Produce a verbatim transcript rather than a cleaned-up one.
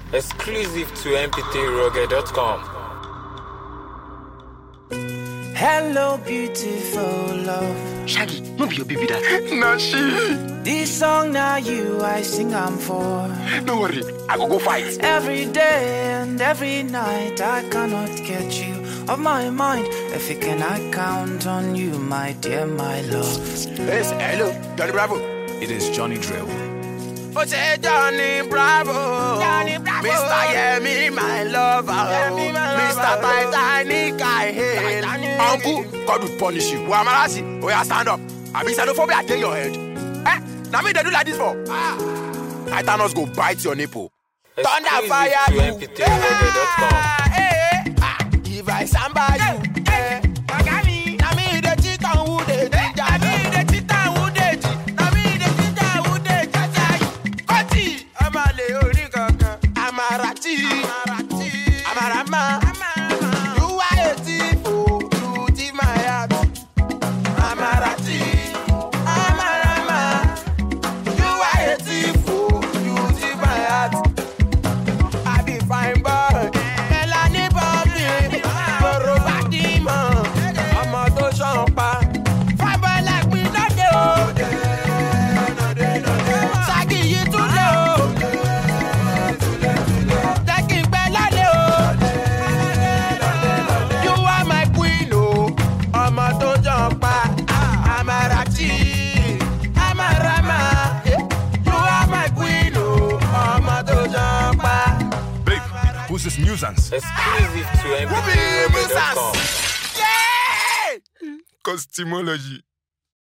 Exclusive to m p three rugged dot com. Hello, beautiful love. Shaggy, no be your baby that. Nah, she. This song now you I sing I'm for. Don't worry, I go go fight. Every day and every night I cannot get you off my mind. If you cannot count on you, my dear, my love. Yes, hello, Johnny Bravo. It is Johnny Drill. Oh, say Johnny Bravo. Johnny Bravo. Mister Yemi, my lover. Yemi, my Mister Titanic, I hate. Uncle, God will punish you. Wamarasi, oh yeah, stand up. I be xenophobia, take your head. Eh? Now me they do like this for. Ah. Titanos go bite your nipple. Thunder fire To you. m p three rugged dot com. Eh, eh, ah. If I samba you, eh, Magami. Now me the cheat on who they ginger. Now me the cheat on who they cheat. Now me the cheat on who they jaja you. Koti, amale ori kankan. Amarati, amarati, amarama. You are a thief, oh, you thief my heart. Amarati, amarama. You are a thief, oh, you thief my heart. I be fine boy. Melanie Bobby, Yoruba demon. I'm a to champa. Fine boy like me, no dey, oh. Sagi you too low. Taking bella dey, oh. You are my queen, oh. I'm a to champa. Amarati, Amarama. You are my queen, oh. I'm a to champa. Babe, who's this nuisance? Exclusive to m p three rugged dot com. Yeah! Costumology.